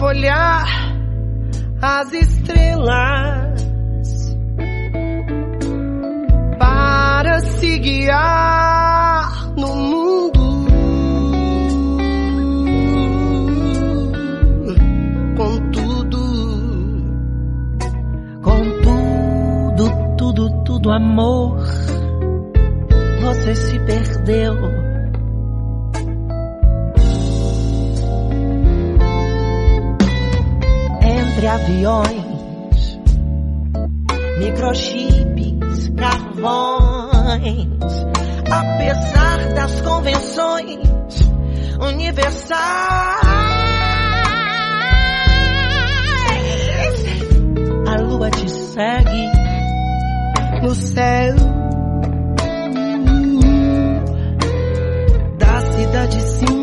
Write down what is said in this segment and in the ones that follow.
olhar as estrelas para se guiar no mundo. Contudo, tudo, amor, você se perdeu. Entre aviões, microchips, carvões, apesar das convenções universais, a lua te segue no céu da cidade cinza.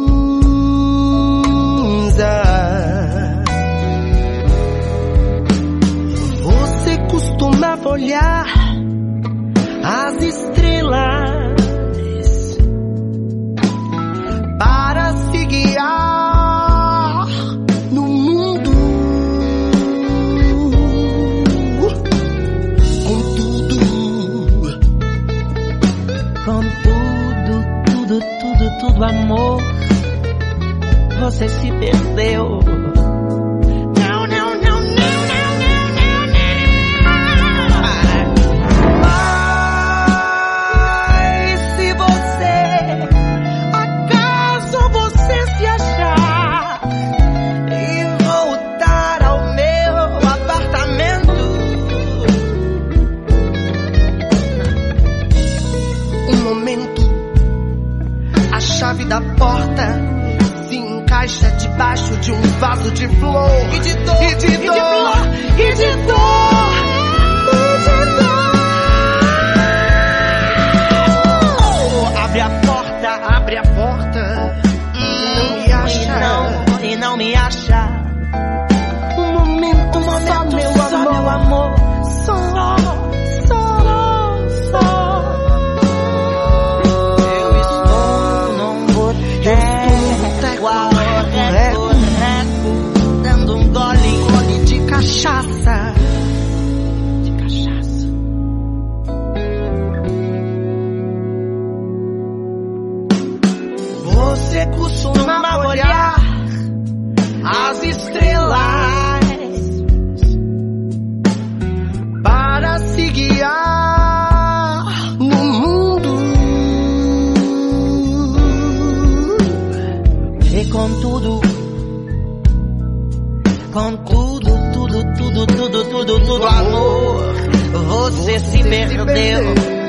Você costumava olhar as estrelas para se guiar no mundo. Contudo, tudo, amor, você se perdeu. A chave da porta se encaixa debaixo de um vaso de flor. E de dor, e de dor, e de dor, e de dor. Oh, abre a porta, não me acha, e não me acha. Um momento só, meu amor, só. Dando um gole de cachaça. Você costuma olhar as estrelas para se guiar no mundo. E contudo, tudo, amor, você se perdeu.